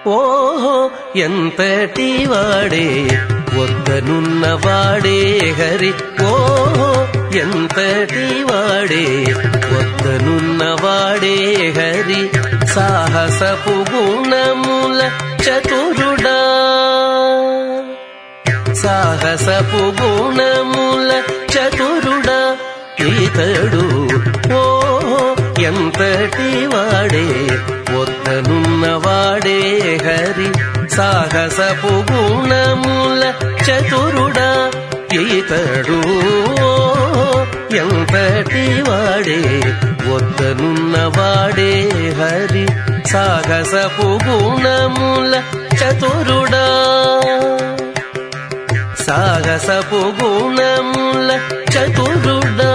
ఓహో ఎంతటి వాడే వద్దనున్నవాడే హరి. ఓహో ఎంతటి వాడే వద్దనున్నవాడే హరి. సాహసపు గుణముల చతురుడా, సాహసపు గుణముల చతురుడా ఈతడు. ఓహో ఎంతటి వాడే వద్దనున్నవాడే హరి. సాహసపు గుణముల చతురుడా ఈతడు. ఎంతటి వాడే వద్దనున్నవాడే హరి. సాహసపు గుణముల చతురుడా, సాహసపు గుణముల చతురుడా.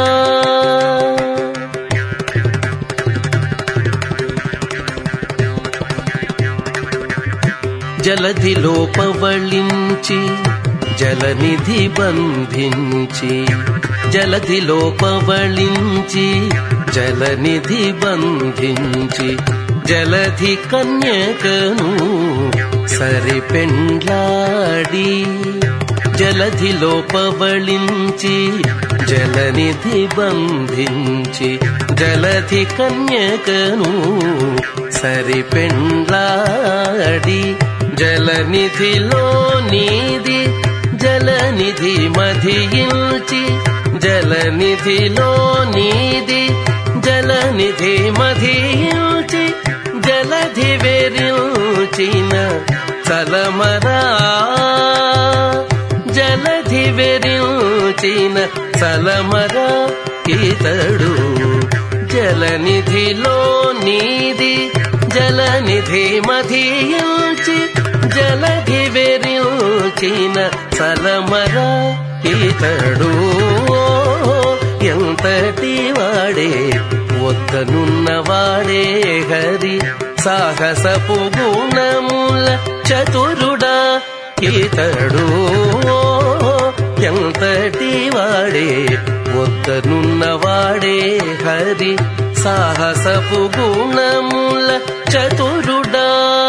జలధిలో పవళించి జలనిధి బంధించి, జలధిలో పవళించి జలనిధి బంధించి, జలధి కన్యకను సరిపెండ్లాడి. జలధిలో పవళించి జలనిధి బంధించి, జలధి కన్యకను సరిపెండ్లాడి. జలనిధిలో నీది జలనిధి మధించి, జలనిధిలో నీది జలనిధి మధించి, జలధి వెరించిన చలమరా, జలధి వెరించిన చలమరా ఈతడు. జలనిధిలో నీది జలనిధి మధించి, జలధి వెరించిన చలమరా ఈతడు. ఎంతటి వాడే వద్దనున్నవాడే హరి. సాహసపు గుణముల చతురుడా ఈతడు. ఎంతటి వాడే వద్దనున్నవాడే హరి. సాహసపు గుణముల చతురుడా.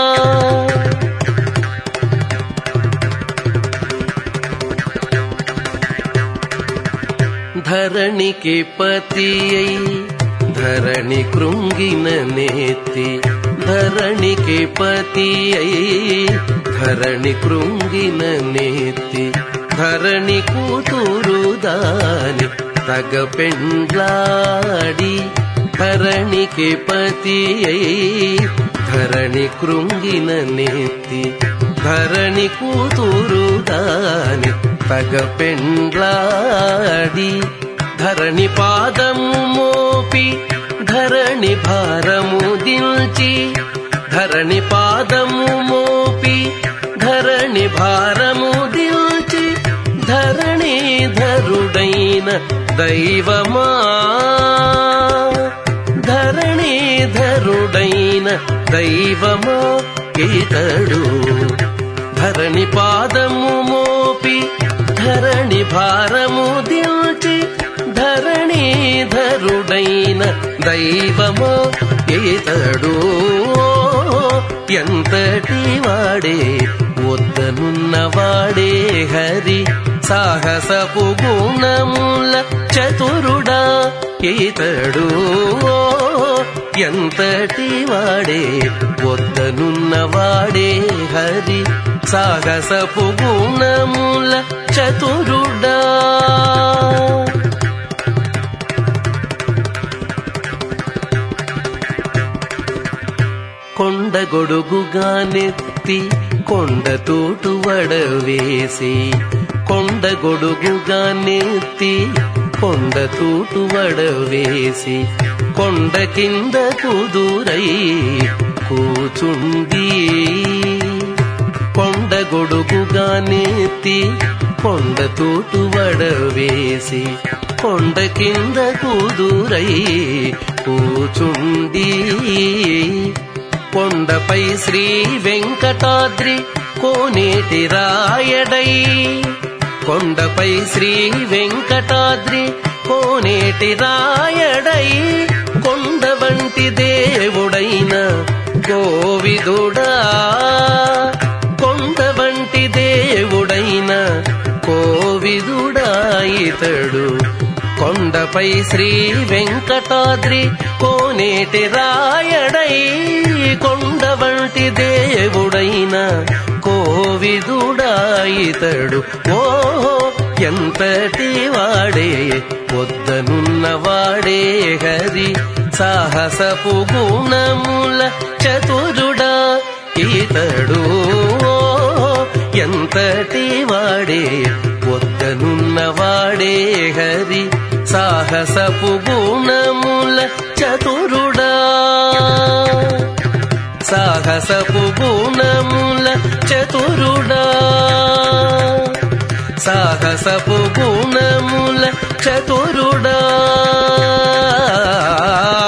ధరణికి పతి అయి ధరణి కృంగిన నేతి, ధరణికి పతి అయి ధరణి కృంగిన నేతి, ధరణి కూతురు దాని తగ పెండ్లాడి. ధరణికి పతి అయి ధరణి కృంగిన నేతి, ధరణి కూతురు దాని తగ పెండ్లాడి. ధరణి పాదము మోపి ధరణి భారము దిల్చి, ధరణి పాదము మోపి ధరణి భారము దిల్చి, ధరణీధరుడైన దైవమా, ధరణీధరుడైన దైవమా ఈతడు. ధరణి పాదము మోపి ధరణి భారము దిల్చి, ధరణీధరుడైన దైవమా ఈతడు. ఎంతటి వాడే వద్దనున్నవాడే హరి. సాహసపు గుణముల చతురుడా ఈతడు. ఎంతటి వాడే వద్దనున్నవాడే హరి. సాహసపు గుణముల చతురుడా. కొండ గొడుగుగా నెత్తి కొండ తోటు వడవేసి, కొండ గొడుగుగా నెత్తి కొండ తోటు వడవేసి, కొండ కింద కుదురై కూచుండి. కొండ గొడుగుగా నెత్తి కొండ తోటు వడవేసి, కొండ కింద కుదురై కూచుండి. కొండపై శ్రీ వెంకటాద్రి కోనేటి రాయడై, కొండపై శ్రీ వెంకటాద్రి కోనేటి రాయడై, కొండ వంటి దేవుడైన గోవిదుడా. ఇతడు కొండపై శ్రీ వెంకటాద్రి కోనేటి రాయడై కొండ వంటి దేవుడైన కోవిదుడా ఇతడు ఓహో ఎంతటి వాడే వద్దనున్నవాడే హరి సాహసపు గుణముల చతురుడా ఇతడు ఎంతటి వాడే వద్దనున్నవాడే హరి సాహసపు గుణముల చతురుడా సాహసపు గుణముల చతురుడా సాహసపు గుణముల చతురుడా